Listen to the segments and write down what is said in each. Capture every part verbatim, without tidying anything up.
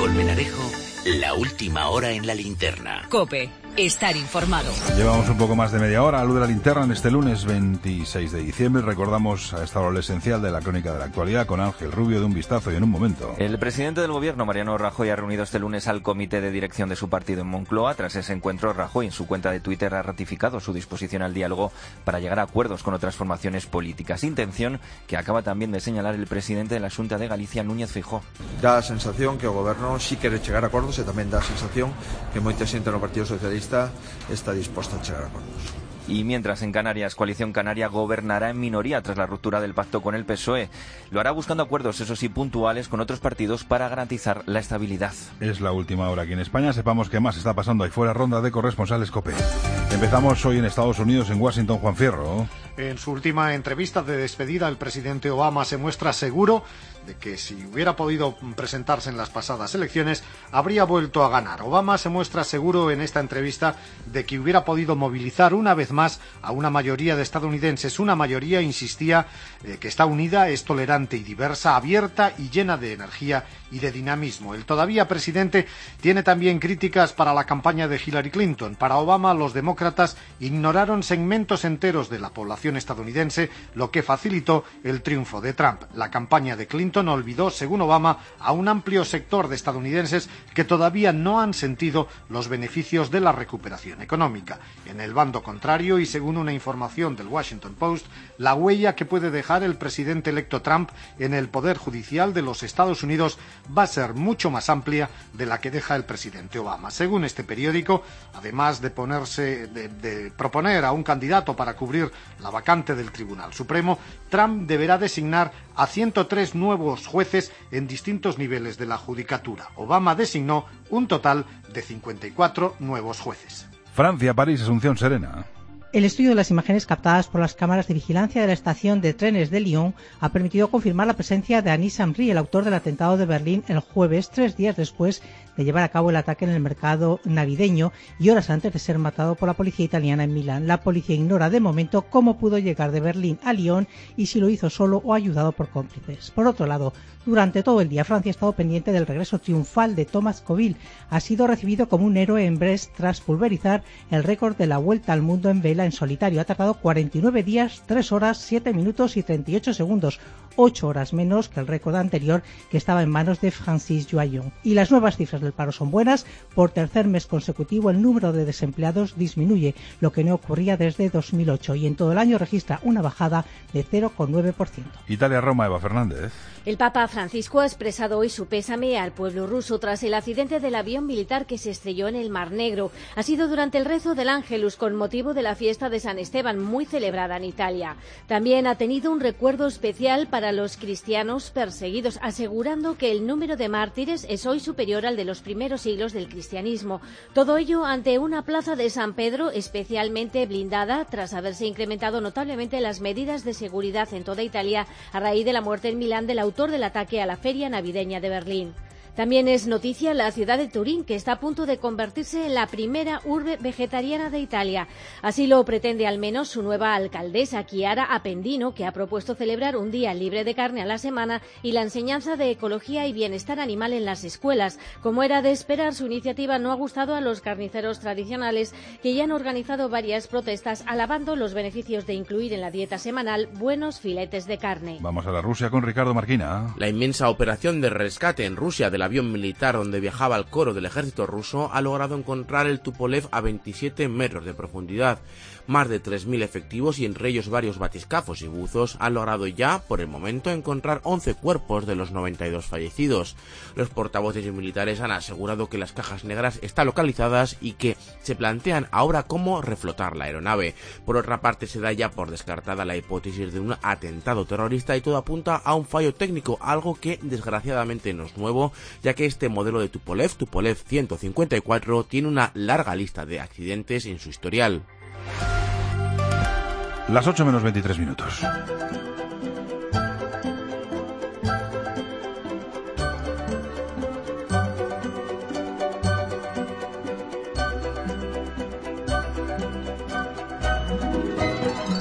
Colmenarejo, la última hora en la linterna. COPE. Estar informado. Llevamos un poco más de media hora a luz de la linterna en este lunes veintiséis de diciembre. Recordamos a esta hora lo esencial de la crónica de la actualidad con Ángel Rubio de Un Vistazo y en un momento. El presidente del gobierno, Mariano Rajoy, ha reunido este lunes al comité de dirección de su partido en Moncloa. Tras ese encuentro, Rajoy en su cuenta de Twitter ha ratificado su disposición al diálogo para llegar a acuerdos con otras formaciones políticas. Intención que acaba también de señalar el presidente de la Xunta de Galicia, Núñez Feijóo. Dá a sensación que o goberno sí quere chegar a acordos e tamén dá a sensación que moita xente no Partido Socialista está dispuesta a llegar a acuerdos. Y mientras en Canarias, Coalición Canaria gobernará en minoría tras la ruptura del pacto con el P S O E. Lo hará buscando acuerdos, eso sí, puntuales con otros partidos para garantizar la estabilidad. Es la última hora aquí en España. Sepamos qué más está pasando ahí fuera. Ronda de corresponsales COPE. Empezamos hoy en Estados Unidos, en Washington. Juan Fierro. En su última entrevista de despedida, el presidente Obama se muestra seguro de que si hubiera podido presentarse en las pasadas elecciones, habría vuelto a ganar. Obama se muestra seguro en esta entrevista de que hubiera podido movilizar una vez más a una mayoría de estadounidenses. Una mayoría, insistía, eh, que está unida, es tolerante y diversa, abierta y llena de energía y de dinamismo. El todavía presidente tiene también críticas para la campaña de Hillary Clinton. Para Obama, los demócratas ignoraron segmentos enteros de la población estadounidense, lo que facilitó el triunfo de Trump. La campaña de Clinton olvidó, según Obama, a un amplio sector de estadounidenses que todavía no han sentido los beneficios de la recuperación económica. En el bando contrario, y según una información del Washington Post, la huella que puede dejar el presidente electo Trump en el poder judicial de los Estados Unidos va a ser mucho más amplia de la que deja el presidente Obama. Según este periódico, además de ponerse de, de proponer a un candidato para cubrir la vacante del Tribunal Supremo, Trump deberá designar a ciento tres nuevos jueces en distintos niveles de la judicatura. Obama designó un total de cincuenta y cuatro nuevos jueces. Francia, París, Asunción Serena. El estudio de las imágenes captadas por las cámaras de vigilancia de la estación de trenes de Lyon ha permitido confirmar la presencia de Anis Amri, el autor del atentado de Berlín el jueves, tres días después de llevar a cabo el ataque en el mercado navideño y horas antes de ser matado por la policía italiana en Milán. La policía ignora de momento cómo pudo llegar de Berlín a Lyon y si lo hizo solo o ayudado por cómplices. Por otro lado, durante todo el día Francia ha estado pendiente del regreso triunfal de Thomas Coville. Ha sido recibido como un héroe en Brest tras pulverizar el récord de la Vuelta al Mundo en vela en solitario. Ha tardado cuarenta y nueve días, tres horas, siete minutos y treinta y ocho segundos, ocho horas menos que el récord anterior que estaba en manos de Francis Joyon. Y las nuevas cifras del paro son buenas. Por tercer mes consecutivo el número de desempleados disminuye, lo que no ocurría desde dos mil ocho, y en todo el año registra una bajada de cero coma nueve por ciento. Italia-Roma, Eva Fernández. El Papa Francisco ha expresado hoy su pésame al pueblo ruso tras el accidente del avión militar que se estrelló en el Mar Negro. Ha sido durante el rezo del Ángelus con motivo de la fiesta de San Esteban, muy celebrada en Italia. También ha tenido un recuerdo especial para los cristianos perseguidos, asegurando que el número de mártires es hoy superior al de los primeros siglos del cristianismo. Todo ello ante una plaza de San Pedro especialmente blindada tras haberse incrementado notablemente las medidas de seguridad en toda Italia a raíz de la muerte en Milán del autor del ataque a la feria navideña de Berlín. También es noticia la ciudad de Turín, que está a punto de convertirse en la primera urbe vegetariana de Italia. Así lo pretende al menos su nueva alcaldesa, Chiara Appendino, que ha propuesto celebrar un día libre de carne a la semana y la enseñanza de ecología y bienestar animal en las escuelas. Como era de esperar, su iniciativa no ha gustado a los carniceros tradicionales, que ya han organizado varias protestas alabando los beneficios de incluir en la dieta semanal buenos filetes de carne. Vamos a la Rusia con Ricardo Marquina. La inmensa operación de rescate en Rusia de el avión militar donde viajaba el coro del ejército ruso ha logrado encontrar el Tupolev a veintisiete metros de profundidad. Más de tres mil efectivos y entre ellos varios batiscafos y buzos han logrado ya, por el momento, encontrar once cuerpos de los noventa y dos fallecidos. Los portavoces militares han asegurado que las cajas negras están localizadas y que se plantean ahora cómo reflotar la aeronave. Por otra parte, se da ya por descartada la hipótesis de un atentado terrorista y todo apunta a un fallo técnico, algo que desgraciadamente no es nuevo, ya que este modelo de Tupolev, Tupolev ciento cincuenta y cuatro, tiene una larga lista de accidentes en su historial. Las ocho menos veintitrés minutos.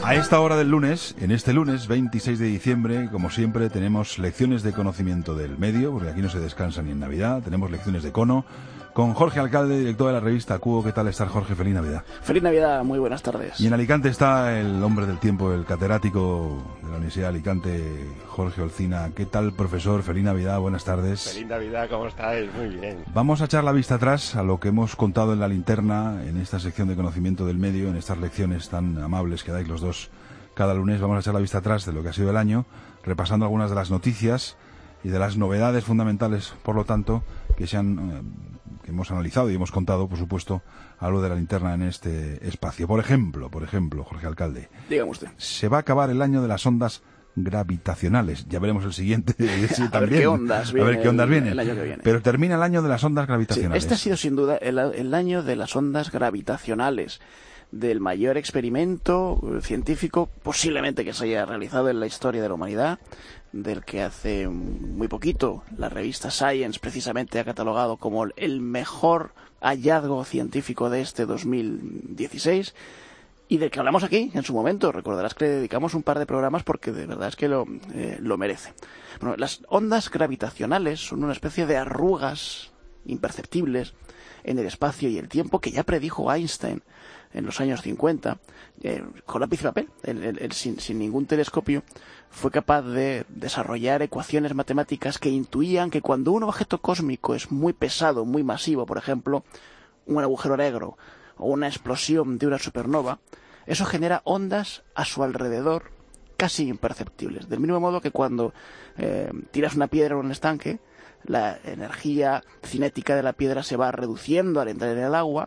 A esta hora del lunes, en este lunes veintiséis de diciembre, como siempre, tenemos lecciones de conocimiento del medio, porque aquí no se descansa ni en Navidad, tenemos lecciones de cono, con Jorge Alcalde, director de la revista Cubo. ¿Qué tal estar, Jorge? Feliz Navidad. Feliz Navidad, muy buenas tardes. Y en Alicante está el hombre del tiempo, el catedrático de la Universidad de Alicante, Jorge Olcina. ¿Qué tal, profesor? Feliz Navidad, buenas tardes. Feliz Navidad, ¿cómo estáis? Muy bien. Vamos a echar la vista atrás a lo que hemos contado en la linterna, en esta sección de conocimiento del medio, en estas lecciones tan amables que dais los dos cada lunes. Vamos a echar la vista atrás de lo que ha sido el año, repasando algunas de las noticias y de las novedades fundamentales, por lo tanto, que se han... Eh, que hemos analizado y hemos contado, por supuesto, a lo de la linterna en este espacio. Por ejemplo, por ejemplo, Jorge Alcalde. Dígame usted. Se va a acabar el año de las ondas gravitacionales. Ya veremos el siguiente. Sí, a, también. Ver qué ondas viene a ver qué ondas el, vienen. El año que viene. Pero termina el año de las ondas gravitacionales. Sí, este ha sido sin duda el, el año de las ondas gravitacionales, del mayor experimento científico posiblemente que se haya realizado en la historia de la humanidad, del que hace muy poquito la revista Science precisamente ha catalogado como el mejor hallazgo científico de este dos mil dieciséis, y del que hablamos aquí en su momento. Recordarás que le dedicamos un par de programas porque de verdad es que lo, eh, lo merece. Bueno, las ondas gravitacionales son una especie de arrugas imperceptibles en el espacio y el tiempo que ya predijo Einstein en los años cincuenta, eh, con lápiz y papel, él, él, él, sin, sin ningún telescopio, fue capaz de desarrollar ecuaciones matemáticas que intuían que cuando un objeto cósmico es muy pesado, muy masivo, por ejemplo, un agujero negro o una explosión de una supernova, eso genera ondas a su alrededor casi imperceptibles. Del mismo modo que cuando eh, tiras una piedra en un estanque, la energía cinética de la piedra se va reduciendo al entrar en el agua,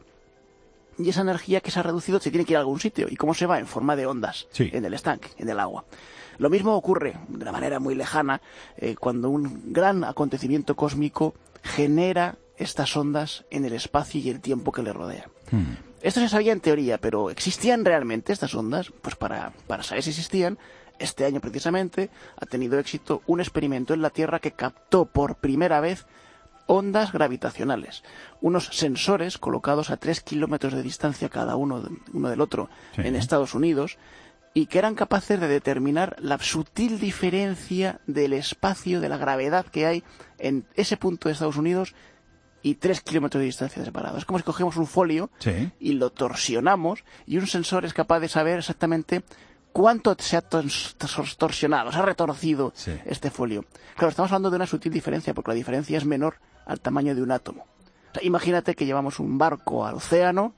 y esa energía que se ha reducido se tiene que ir a algún sitio. ¿Y cómo se va? En forma de ondas, sí, en el estanque, en el agua. Lo mismo ocurre, de una manera muy lejana, eh, cuando un gran acontecimiento cósmico genera estas ondas en el espacio y el tiempo que le rodea. Hmm. Esto se sabía en teoría, pero ¿existían realmente estas ondas? Pues para, para saber si existían, este año precisamente ha tenido éxito un experimento en la Tierra que captó por primera vez ondas gravitacionales, unos sensores colocados a tres kilómetros de distancia cada uno, de, uno del otro, sí, en Estados Unidos, y que eran capaces de determinar la sutil diferencia del espacio, de la gravedad que hay en ese punto de Estados Unidos y tres kilómetros de distancia separados. Es como si cogemos un folio, sí, y lo torsionamos, y un sensor es capaz de saber exactamente cuánto se ha torsionado, se ha retorcido, sí, este folio. Claro, estamos hablando de una sutil diferencia, porque la diferencia es menor al tamaño de un átomo. O sea, imagínate que llevamos un barco al océano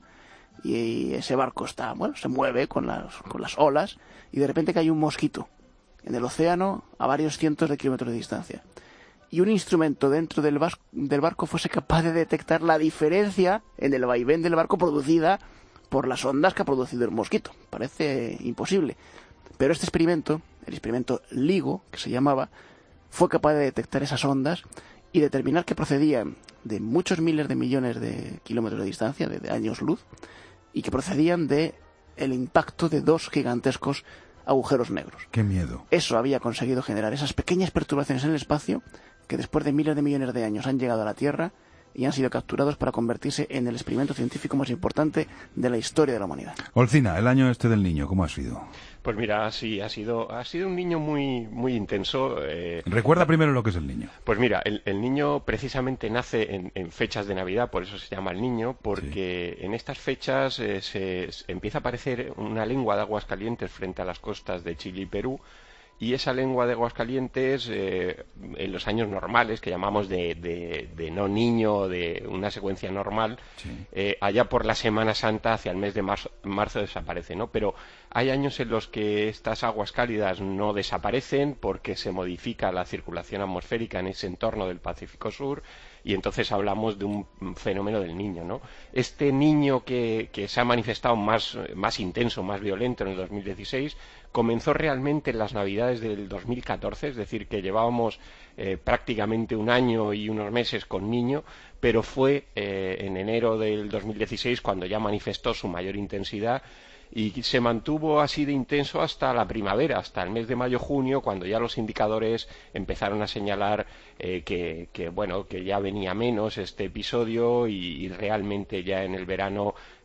y ese barco está, bueno, se mueve con las, con las olas, y de repente cae un mosquito en el océano a varios cientos de kilómetros de distancia. Y un instrumento dentro del, vas- del barco fuese capaz de detectar la diferencia en el vaivén del barco producida por las ondas que ha producido el mosquito. Parece imposible. Pero este experimento, el experimento LIGO, que se llamaba, fue capaz de detectar esas ondas y determinar que procedían de muchos miles de millones de kilómetros de distancia, de, de años luz, y que procedían de el impacto de dos gigantescos agujeros negros. ¡Qué miedo! Eso había conseguido generar esas pequeñas perturbaciones en el espacio que después de miles de millones de años han llegado a la Tierra y han sido capturados para convertirse en el experimento científico más importante de la historia de la humanidad. Olcina, el año este del niño, ¿cómo ha sido? Pues mira, sí, ha sido, ha sido un niño muy, muy intenso. Eh... Recuerda primero lo que es el niño. Pues mira, el, el niño precisamente nace en, en fechas de Navidad, por eso se llama el niño, porque sí, en estas fechas eh, se, se empieza a aparecer una lengua de aguas calientes frente a las costas de Chile y Perú. Y esa lengua de aguas calientes, eh, en los años normales, que llamamos de, de, de no niño, de una secuencia normal, sí, eh, allá por la Semana Santa, hacia el mes de marzo, marzo desaparece, ¿no? Pero hay años en los que estas aguas cálidas no desaparecen porque se modifica la circulación atmosférica en ese entorno del Pacífico Sur, y entonces hablamos de un fenómeno del niño, ¿no? Este niño que, que se ha manifestado más, más intenso, más violento en el dos mil dieciséis, comenzó realmente en las Navidades del dos mil catorce, es decir, que llevábamos eh, prácticamente un año y unos meses con niño, pero fue eh, en enero del dos mil dieciséis cuando ya manifestó su mayor intensidad, y se mantuvo así de intenso hasta la primavera, hasta el mes de mayo-junio, cuando ya los indicadores empezaron a señalar eh, que, que, bueno, que ya venía menos este episodio, y, y realmente ya en el verano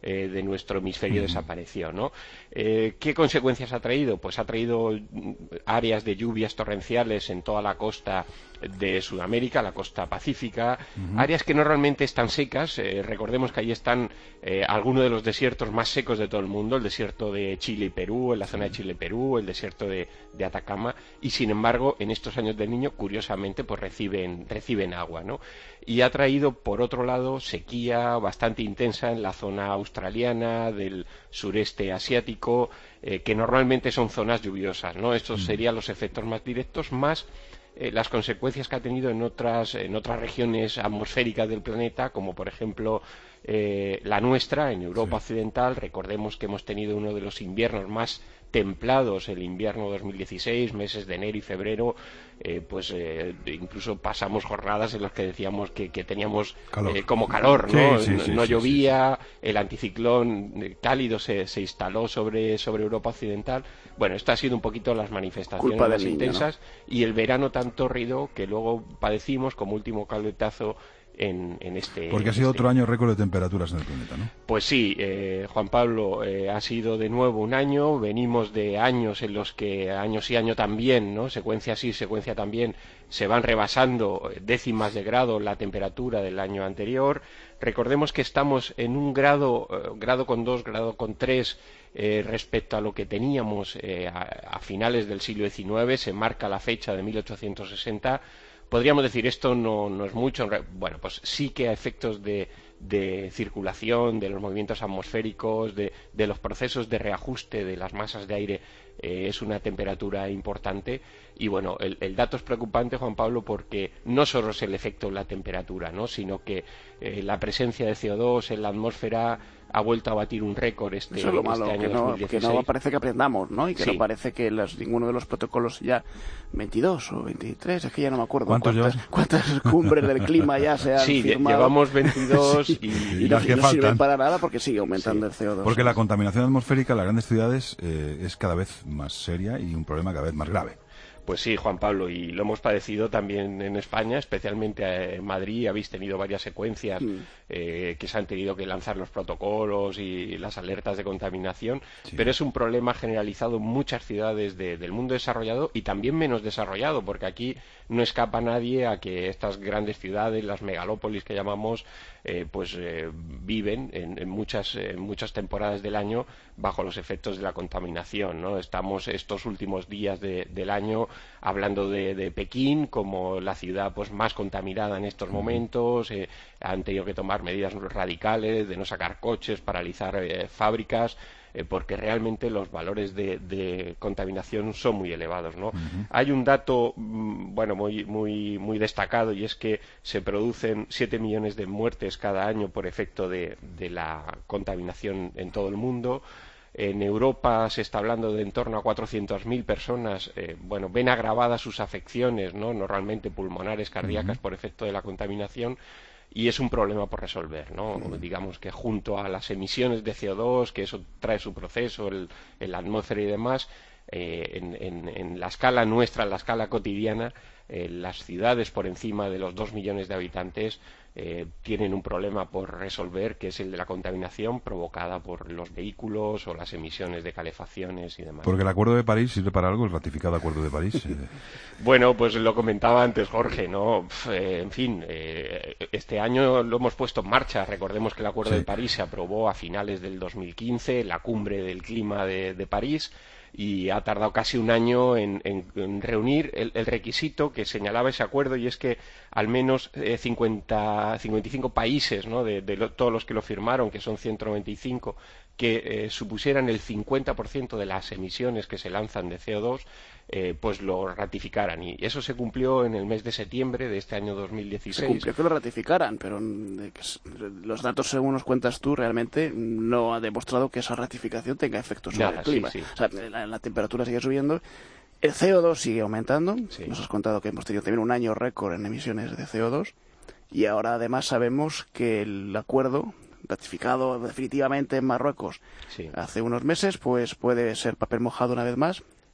eh, de nuestro hemisferio desapareció, ¿no? Eh, ¿Qué consecuencias ha traído? Pues ha traído áreas de lluvias torrenciales en toda la costa de Sudamérica, la costa pacífica, uh-huh. áreas que normalmente están secas. Eh, recordemos que ahí están eh, algunos de los desiertos más secos de todo el mundo, el desierto de Chile y Perú, en la zona de Chile y Perú, el desierto de, de Atacama, y sin embargo, en estos años del Niño, curiosamente, pues reciben, reciben agua, ¿no? Y ha traído, por otro lado, sequía bastante intensa en la zona australiana, del sureste asiático, eh, que normalmente son zonas lluviosas, ¿no? Estos serían los efectos más directos, más Eh, las consecuencias que ha tenido en otras, en otras regiones atmosféricas del planeta, como por ejemplo eh, la nuestra, en Europa sí. occidental. Recordemos que hemos tenido uno de los inviernos más templados, el invierno dos mil dieciséis, meses de enero y febrero, eh, pues eh, incluso pasamos jornadas en las que decíamos que, que teníamos calor. Eh, como calor, ¿no? Sí, sí, sí, no, no sí, llovía, sí, sí. El anticiclón cálido se, se instaló sobre, sobre Europa occidental. Bueno, esto ha sido un poquito las manifestaciones más niño, intensas, ¿no? Y el verano tan tórrido que luego padecimos como último caletazo En, en este porque ha sido este... otro año récord de temperaturas en el planeta, ¿no? Pues sí, eh, Juan Pablo, eh, ha sido de nuevo un año. Venimos de años en los que año sí año también, ¿no? Secuencia sí, secuencia también, se van rebasando décimas de grado la temperatura del año anterior. Recordemos que estamos en un grado, eh, grado con dos, grado con tres eh, respecto a lo que teníamos eh, a, a finales del siglo diecinueve. Se marca la fecha de mil ochocientos sesenta. Podríamos decir, esto no, no es mucho. Bueno, pues sí que a efectos de, de circulación, de los movimientos atmosféricos, de, de los procesos de reajuste de las masas de aire, eh, es una temperatura importante. Y bueno, el, el dato es preocupante, Juan Pablo, porque no solo es el efecto de la temperatura, ¿no? Sino que eh, la presencia de C O dos en la atmósfera ha vuelto a batir un récord este, Eso es lo malo, este año que no, dos mil dieciséis. Que no parece que aprendamos, ¿no? Y que sí. no parece que los, ninguno de los protocolos ya veintidós o veintitrés, es que ya no me acuerdo cuántas, cuántas cumbres del clima ya se han sí, firmado. llevamos veintidós sí. y, y, y no, y no sirven para nada porque sigue aumentando sí. el C O dos. Porque la contaminación atmosférica en las grandes ciudades eh, es cada vez más seria y un problema cada vez más grave. Pues sí, Juan Pablo, y lo hemos padecido también en España, especialmente en Madrid. Habéis tenido varias secuencias mm. eh, que se han tenido que lanzar los protocolos y las alertas de contaminación, sí. pero es un problema generalizado en muchas ciudades de, del mundo desarrollado y también menos desarrollado, porque aquí no escapa nadie a que estas grandes ciudades, las megalópolis que llamamos, eh, pues eh, viven en, en, muchas, en muchas temporadas del año bajo los efectos de la contaminación, ¿no? Estamos estos últimos días de, del año hablando de, de Pekín como la ciudad pues más contaminada en estos momentos. Eh, han tenido que tomar medidas radicales de no sacar coches, paralizar eh, fábricas, eh, porque realmente los valores de, de contaminación son muy elevados, ¿no? Uh-huh. Hay un dato bueno muy muy muy destacado, y es que se producen siete millones de muertes cada año por efecto de, de la contaminación en todo el mundo. En Europa se está hablando de en torno a cuatrocientas mil personas, eh, bueno, ven agravadas sus afecciones, ¿no? Normalmente pulmonares, cardíacas, uh-huh. por efecto de la contaminación, y es un problema por resolver, ¿no? Uh-huh. Digamos que junto a las emisiones de C O dos, que eso trae su proceso, el, en la atmósfera y demás, eh, en, en, en la escala nuestra, en la escala cotidiana, eh, las ciudades por encima de los dos millones de habitantes Eh, tienen un problema por resolver, que es el de la contaminación provocada por los vehículos o las emisiones de calefacciones y demás. Porque el Acuerdo de París sirve para algo, el ratificado Acuerdo de París. Eh. Bueno, pues lo comentaba antes Jorge, ¿no? Eh, en fin, eh, este año lo hemos puesto en marcha. Recordemos que el Acuerdo sí. de París se aprobó a finales del dos mil quince, la cumbre del clima de, de París, y ha tardado casi un año en, en, en reunir el, el requisito que señalaba ese acuerdo, y es que al menos eh, cincuenta, cincuenta y cinco países, ¿no? de, de lo, todos los que lo firmaron, que son ciento noventa y cinco, que eh, supusieran el cincuenta por ciento de las emisiones que se lanzan de C O dos, eh, pues lo ratificaran. Y eso se cumplió en el mes de septiembre de este año dos mil dieciséis. Se cumplió que lo ratificaran, pero los datos, según nos cuentas tú, realmente no ha demostrado que esa ratificación tenga efectos sobre Nada, el clima. Sí, sí. O sea, la, la temperatura sigue subiendo, el C O dos sigue aumentando. Sí. Nos has contado que hemos tenido también un año récord en emisiones de C O dos, y ahora además sabemos que el acuerdo ratificado definitivamente en Marruecos sí. hace unos meses, pues puede ser papel mojado una vez más,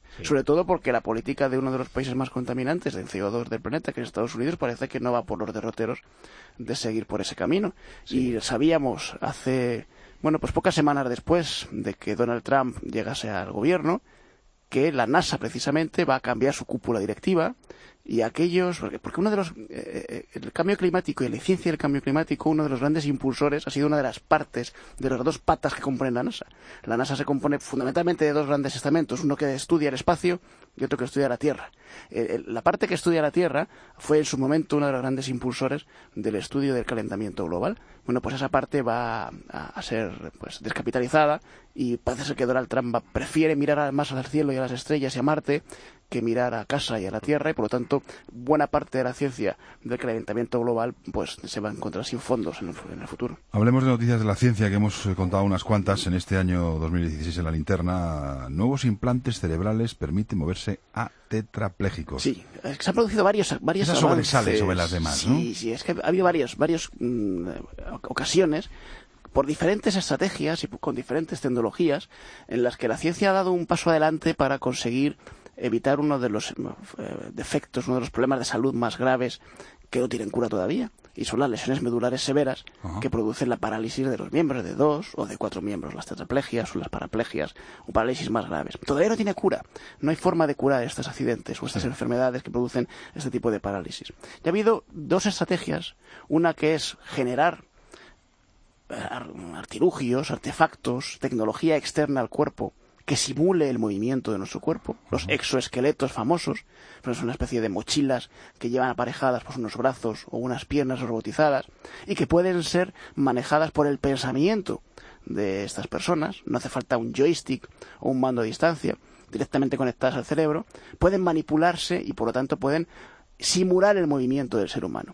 Sí. Sobre todo porque la política de uno de los países más contaminantes de C O dos del planeta, que es Estados Unidos, parece que no va por los derroteros de seguir por ese camino. Sí. Y sabíamos hace, bueno, pues pocas semanas después de que Donald Trump llegase al gobierno, que la NASA precisamente va a cambiar su cúpula directiva y aquellos, porque, porque uno de los, eh, el cambio climático y la ciencia del cambio climático, uno de los grandes impulsores ha sido una de las partes de las dos patas que componen la NASA. La NASA se compone fundamentalmente de dos grandes estamentos, uno que estudia el espacio y otro que estudia la Tierra. Eh, la parte que estudia la Tierra fue en su momento uno de los grandes impulsores del estudio del calentamiento global. Bueno, pues esa parte va a, a ser pues descapitalizada y parece ser que Donald Trump va, prefiere mirar más al cielo y a las estrellas y a Marte que mirar a casa y a la Tierra, y por lo tanto buena parte de la ciencia del calentamiento global pues se va a encontrar sin fondos en el, en el futuro. Hablemos de noticias de la ciencia, que hemos contado unas cuantas en este año dos mil dieciséis en la linterna. Nuevos implantes cerebrales permiten moverse a tetraplégicos. Sí, se han producido varios, varios Esa avances. sobresale sobre las demás, ¿no? Sí, sí, es que ha habido varios, varios mmm, ocasiones por diferentes estrategias y con diferentes tecnologías en las que la ciencia ha dado un paso adelante para conseguir evitar uno de los eh, defectos, uno de los problemas de salud más graves que no tienen cura todavía, y son las lesiones medulares severas. Ajá. Que producen la parálisis de los miembros, de dos o de cuatro miembros, las tetraplegias o las paraplegias o parálisis más graves. Todavía no tiene cura, no hay forma de curar estos accidentes o estas sí. enfermedades que producen este tipo de parálisis. Y ha habido dos estrategias, una que es generar artilugios, artefactos, tecnología externa al cuerpo que simule el movimiento de nuestro cuerpo. Los exoesqueletos famosos, pues son una especie de mochilas que llevan aparejadas pues, unos brazos o unas piernas robotizadas y que pueden ser manejadas por el pensamiento de estas personas. No hace falta un joystick o un mando a distancia, directamente conectadas al cerebro. Pueden manipularse y por lo tanto pueden simular el movimiento del ser humano.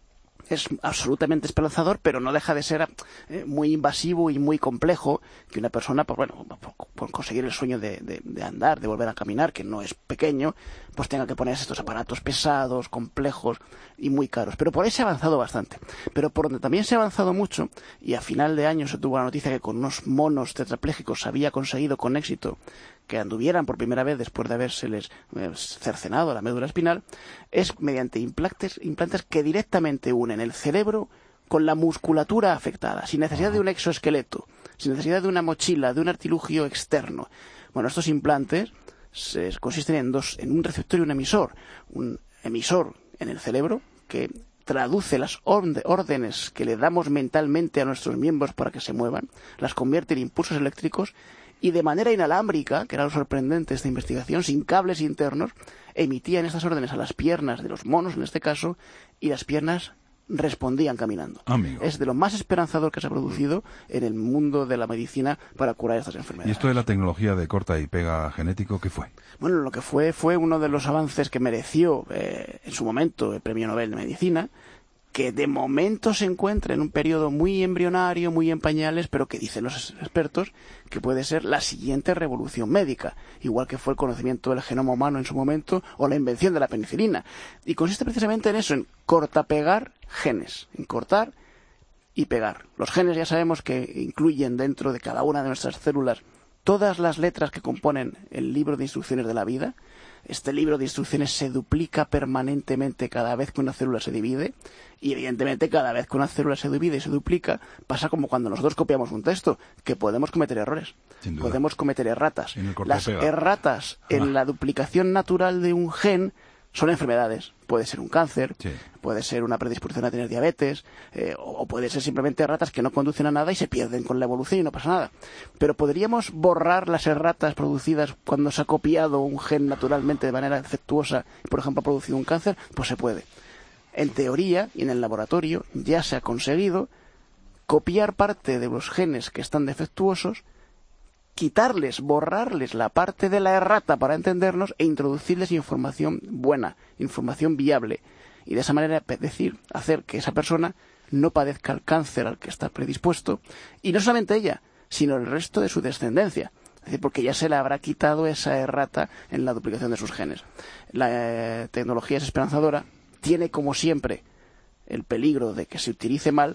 Es absolutamente esperanzador, pero no deja de ser eh, muy invasivo y muy complejo que una persona, pues bueno, por, por conseguir el sueño de, de, de andar, de volver a caminar, que no es pequeño, pues tenga que ponerse estos aparatos pesados, complejos y muy caros. Pero por ahí se ha avanzado bastante. Pero por donde también se ha avanzado mucho, y a final de año se tuvo la noticia que con unos monos tetraplégicos se había conseguido con éxito que anduvieran por primera vez después de habérseles eh, cercenado la médula espinal, es mediante implantes, implantes que directamente unen el cerebro con la musculatura afectada, sin necesidad de un exoesqueleto, sin necesidad de una mochila, de un artilugio externo. Bueno, estos implantes se, consisten en dos, en un receptor y un emisor. Un emisor en el cerebro que traduce las órdenes que le damos mentalmente a nuestros miembros para que se muevan, las convierte en impulsos eléctricos y de manera inalámbrica, que era lo sorprendente de esta investigación, sin cables internos, emitían estas órdenes a las piernas de los monos, en este caso, y las piernas respondían caminando. Amigo. Es de lo más esperanzador que se ha producido en el mundo de la medicina para curar estas enfermedades. ¿Y esto de la tecnología de corta y pega genético, qué fue? Bueno, lo que fue fue uno de los avances que mereció eh, en su momento el Premio Nobel de Medicina, que de momento se encuentra en un periodo muy embrionario, muy en pañales, pero que dicen los expertos que puede ser la siguiente revolución médica, igual que fue el conocimiento del genoma humano en su momento o la invención de la penicilina. Y consiste precisamente en eso, en cortapegar genes, en cortar y pegar. Los genes ya sabemos que incluyen dentro de cada una de nuestras células todas las letras que componen el libro de instrucciones de la vida. Este libro de instrucciones se duplica permanentemente cada vez que una célula se divide y evidentemente cada vez que una célula se divide y se duplica pasa como cuando nosotros copiamos un texto, que podemos cometer errores, podemos cometer erratas. Las erratas ah. en la duplicación natural de un gen son enfermedades. Puede ser un cáncer, sí. puede ser una predisposición a tener diabetes, eh, o puede ser simplemente erratas que no conducen a nada y se pierden con la evolución y no pasa nada. Pero ¿podríamos borrar las erratas producidas cuando se ha copiado un gen naturalmente de manera defectuosa y, por ejemplo, ha producido un cáncer? Pues se puede. En teoría y en el laboratorio ya se ha conseguido copiar parte de los genes que están defectuosos, quitarles, borrarles la parte de la errata para entendernos e introducirles información buena, información viable. Y de esa manera, es decir, hacer que esa persona no padezca el cáncer al que está predispuesto. Y no solamente ella, sino el resto de su descendencia. Es decir, porque ya se le habrá quitado esa errata en la duplicación de sus genes. La eh, tecnología es esperanzadora, tiene como siempre el peligro de que se utilice mal,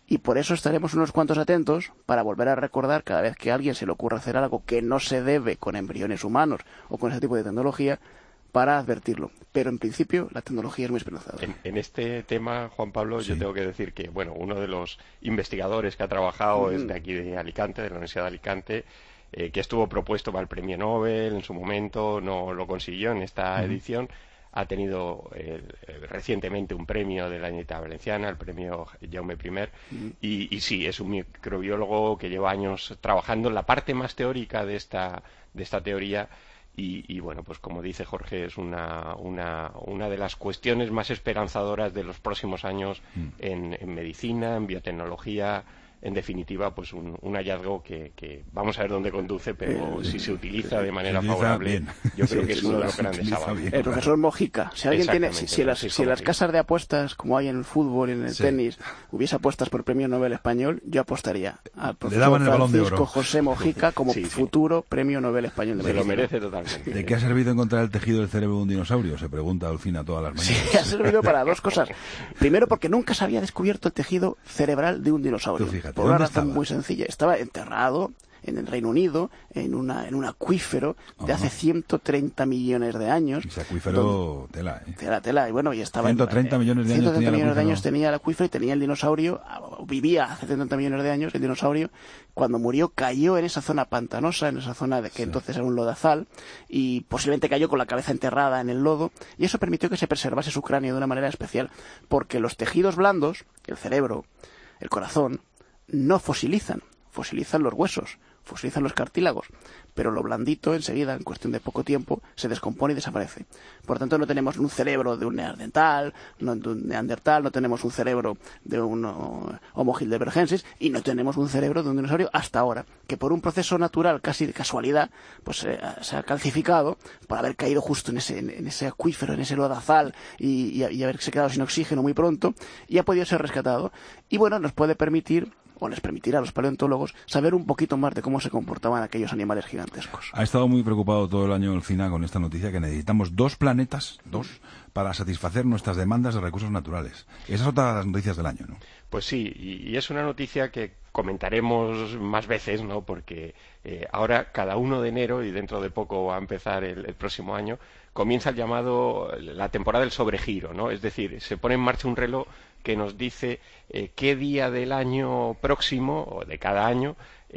Y por eso estaremos unos cuantos atentos para volver a recordar cada vez que a alguien se le ocurra hacer algo que no se debe con embriones humanos o con ese tipo de tecnología, para advertirlo. Pero en principio la tecnología es muy esperanzadora. En, en este tema, Juan Pablo, sí. yo tengo que decir que, bueno, uno de los investigadores que ha trabajado mm. es de aquí de Alicante, de la Universidad de Alicante, eh, que estuvo propuesto para el premio Nobel en su momento, no lo consiguió en esta mm. edición. Ha tenido eh, recientemente un premio de la Generalitat Valenciana, el premio Jaume I, mm. y, y sí, es un microbiólogo que lleva años trabajando en la parte más teórica de esta, de esta teoría. Y, y bueno, pues como dice Jorge, es una, una, una de las cuestiones más esperanzadoras de los próximos años mm. en, en medicina, en biotecnología. En definitiva, pues un, un hallazgo que, que vamos a ver dónde conduce, pero eh, si se utiliza de manera utiliza favorable, bien. Yo creo sí, que es uno de los grandes avances. El profesor Mojica, si alguien tiene, si, si, las, si las casas de apuestas, como hay en el fútbol y en el sí. tenis, hubiese apuestas por premio Nobel español, yo apostaría al profesor Francisco José Mojica como sí, futuro sí. premio Nobel español de medicina. Se lo merece totalmente. ¿De qué ha servido encontrar el tejido del cerebro de un dinosaurio? Se pregunta Dolfina todas las mañanas. Sí, ha servido para dos cosas. Primero, porque nunca se había descubierto el tejido cerebral de un dinosaurio. Tú fíjate, por una razón estaba? muy sencilla. Estaba enterrado en el Reino Unido, en una en un acuífero de hace ciento treinta millones de años. Ese acuífero, donde, tela, ¿eh? Tela, tela. Y bueno, y estaba... ciento treinta millones de años ciento treinta tenía millones el de años tenía el acuífero y tenía el dinosaurio, vivía hace ciento treinta millones de años el dinosaurio. Cuando murió cayó en esa zona pantanosa, en esa zona de que sí. entonces era un lodazal, y posiblemente cayó con la cabeza enterrada en el lodo, y eso permitió que se preservase su cráneo de una manera especial, porque los tejidos blandos, el cerebro, el corazón, no fosilizan. Fosilizan los huesos, fosilizan los cartílagos, pero lo blandito enseguida, en cuestión de poco tiempo, se descompone y desaparece. Por tanto, no tenemos un cerebro de un neandertal, no de un neandertal, no tenemos un cerebro de un Homo heidelbergensis y no tenemos un cerebro de un dinosaurio hasta ahora, que por un proceso natural, casi de casualidad, pues eh, se ha calcificado por haber caído justo en ese, en ese acuífero, en ese lodazal y, y, y haberse quedado sin oxígeno muy pronto, y ha podido ser rescatado. Y bueno, nos puede permitir, o les permitirá a los paleontólogos, saber un poquito más de cómo se comportaban aquellos animales gigantescos. Ha estado muy preocupado todo el año Dolfina con esta noticia, que necesitamos dos planetas, dos, para satisfacer nuestras demandas de recursos naturales. Esa es otra de las noticias del año, ¿no? Pues sí, y, y es una noticia que comentaremos más veces, ¿no? Porque eh, ahora, cada uno de enero, y dentro de poco va a empezar el, el próximo año, comienza el llamado, la temporada del sobregiro, ¿no? Es decir, se pone en marcha un reloj que nos dice eh, qué día del año próximo, o de cada año,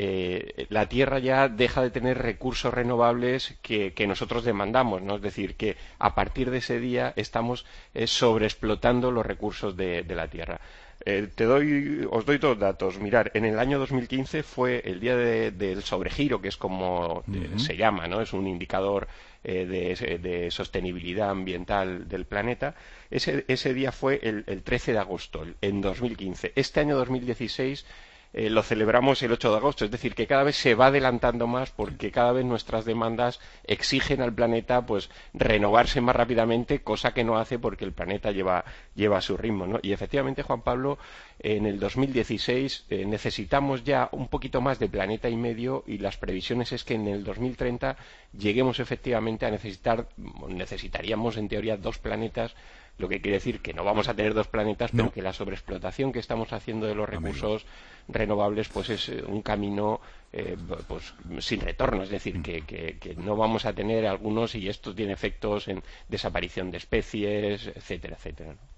eh, la Tierra ya deja de tener recursos renovables que, que nosotros demandamos, ¿no? Es decir, que a partir de ese día estamos eh, sobreexplotando los recursos de, de la Tierra. Eh, te doy, os doy dos datos. Mirar, en el año dos mil quince fue el día de, del sobregiro, que es como uh-huh. se llama, ¿no? Es un indicador eh, de, de sostenibilidad ambiental del planeta. Ese, ese día fue el, el trece de agosto, en dos mil quince. Este año dos mil dieciséis eh, lo celebramos el ocho de agosto, es decir, que cada vez se va adelantando más porque cada vez nuestras demandas exigen al planeta pues renovarse más rápidamente, cosa que no hace porque el planeta lleva, lleva su ritmo, ¿no? Y efectivamente, Juan Pablo, en el dos mil dieciséis eh, necesitamos ya un poquito más de planeta y medio, y las previsiones es que en el dos mil treinta lleguemos efectivamente a necesitar, necesitaríamos en teoría dos planetas, lo que quiere decir que no vamos a tener dos planetas, no. pero que la sobreexplotación que estamos haciendo de los recursos Amigo. renovables pues es un camino eh, pues sin retorno, es decir, mm. que, que, que no vamos a tener algunos, y esto tiene efectos en desaparición de especies, etcétera, etcétera, ¿no?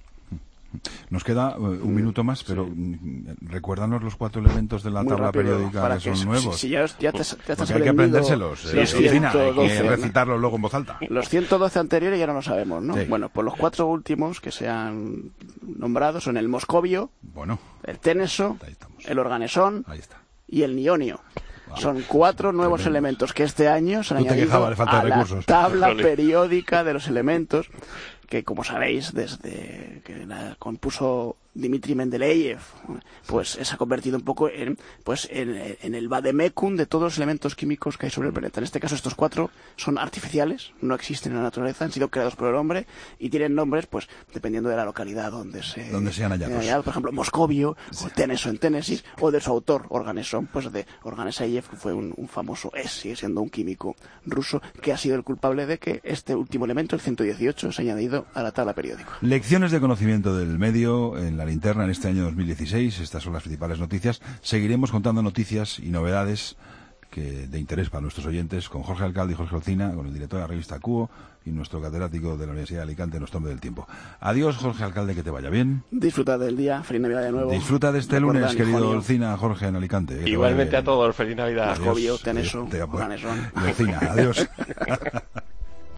Nos queda uh, un minuto más, pero sí. recuérdanos los cuatro elementos de la Muy tabla rápido, periódica que son que, nuevos. Si, si ya, ya te, ya te hay que aprendérselos, sí, eh, sí, Fina, hay que recitarlos luego en voz alta. Los ciento doce anteriores ya no lo sabemos, ¿no? Sí. Bueno, pues los cuatro últimos que se han nombrado son el moscovio, bueno, el teneso, el organesón Ahí está. y el nionio. Wow. Son cuatro nuevos Tremendo. elementos que este año se han Tú te añadido quejabas de falta a de la recursos. tabla periódica de los elementos, que, como sabéis, desde que la compuso Dmitri Mendeleev, pues se ha convertido un poco en, pues en, en el vademecum de todos los elementos químicos que hay sobre el planeta. En este caso, estos cuatro son artificiales, no existen en la naturaleza, han sido creados por el hombre y tienen nombres, pues, dependiendo de la localidad donde se donde sean hallados. hallado. Por ejemplo, Moscovio, sí. o Teneso en Ténesis, o de su autor, Organesón, pues de Organeseyev, que fue un, un famoso, es, sigue siendo un químico ruso, que ha sido el culpable de que este último elemento, el ciento dieciocho, se ha añadido a la tabla periódica. Lecciones de conocimiento del medio en la linterna en este año dos mil dieciséis. Estas son las principales noticias. Seguiremos contando noticias y novedades que de interés para nuestros oyentes con Jorge Alcalde y Jorge Olcina, con el director de la revista Cuo y nuestro catedrático de la Universidad de Alicante, nuestro hombre del tiempo. Adiós, Jorge Alcalde, que te vaya bien. Disfruta del día, feliz Navidad de nuevo. Disfruta de este lunes, querido Olcina, Jorge, en Alicante. Igualmente a todos, feliz Navidad. Adiós, Jovio, ten eso, y Olcina, adiós.